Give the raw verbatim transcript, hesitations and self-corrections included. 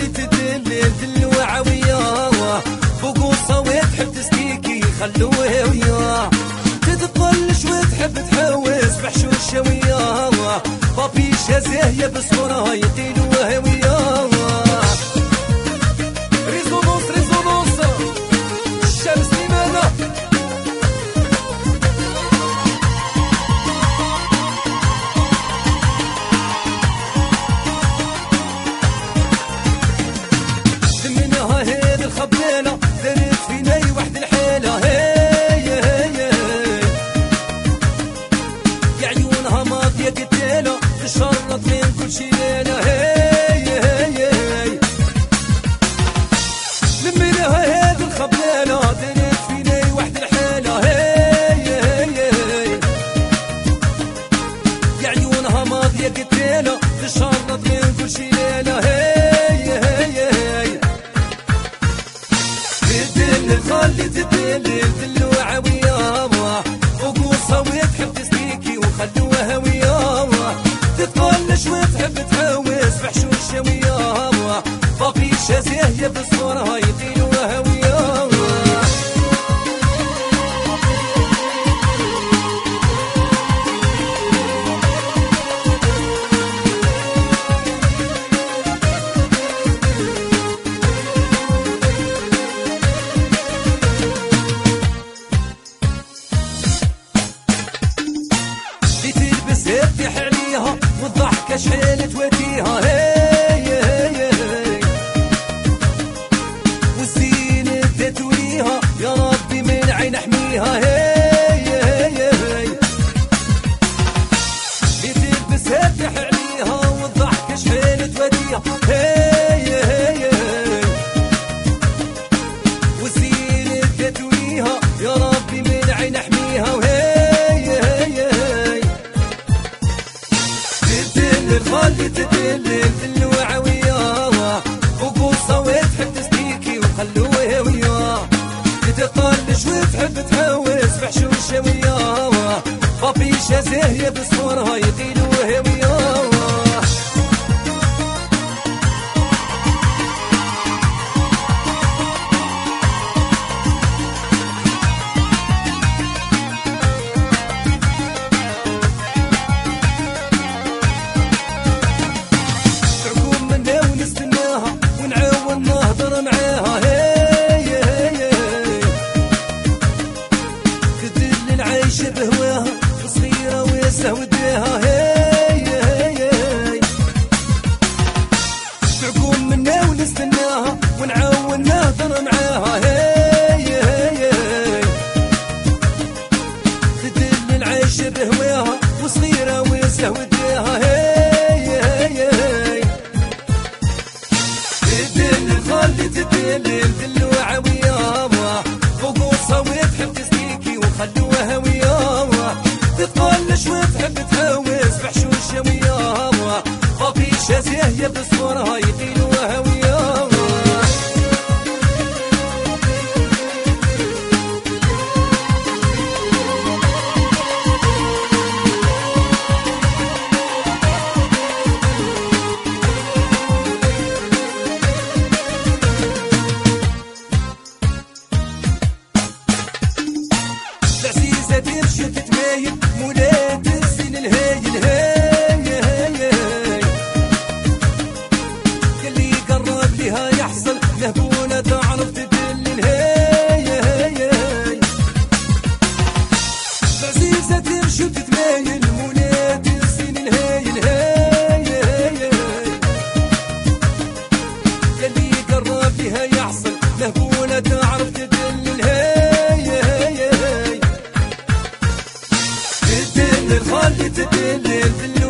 خلي تدلل دلوعة وياه فوق الصوت تحب تستيكي خلوه وياه تتطلش وتحب تحوس بحشوشة وياه بابي شازيه بصورة يطيلوه وياه ريزونونس ريزونونس الشمس لماذا منها هذه الخبالة دارت فينا وحد الحالة هي هي يا عيونها ماضية قتالة تشرط من كل شي ليلة هي هي منها هذه الخبالة دارت فينا وحد الحالة هي هي يا عيونها ماضية قتالة تشرط من كل شي ليلة هي هي خلي تدلل دلوعة وياه فوق الصوت تحب تستيكي وخلوها وياه تتطلش وتحب تهوس بحشوشة وياه بابي شازيه بصورها يطيلوها وياه تفتح عليها والضحكة شحال توديها هي هي والزينة تدوريها يا ربي من عين احميها هي هي تلبس تفتح عليها والضحكة شحال توديها هي هي والزينة تدوريها يا ربي من عين احميها وهي خلي تدلل دلوعة وياه فوق الصوت تحب تستيكي وخلوه وياه تتطلش وتحب تهوس بحشوشة وياه بابي شازيه بصورها يطيلوه وياه نهضر معاها هي هي تدل العيش بهواها صغيرة ويسه وديها هي هي تعقوم منا ونستناها ونعاون نهضر معاها هي هي تدل العيش بهواها وصغيرة ويسه وديها هي هي خلي تدلل دلوعة وياه فوق الصوت تحب تستيكي وخلوها وياه تتطلش وتحب تهوس بحشوشة وياه بابي شازيه بصورها يطيلوها وياه تمشي تتمايل مولات السن الهايل هاي هاي اللي يقرب لها يحصل لهبونة تعرف تدلل هاي هاي عزيزة تمشي تتمايل مولات السن الهايل هاي هاي اللي يقرب لها يحصل لهبونة تعرف تدلل هاي هاي خلي تدلل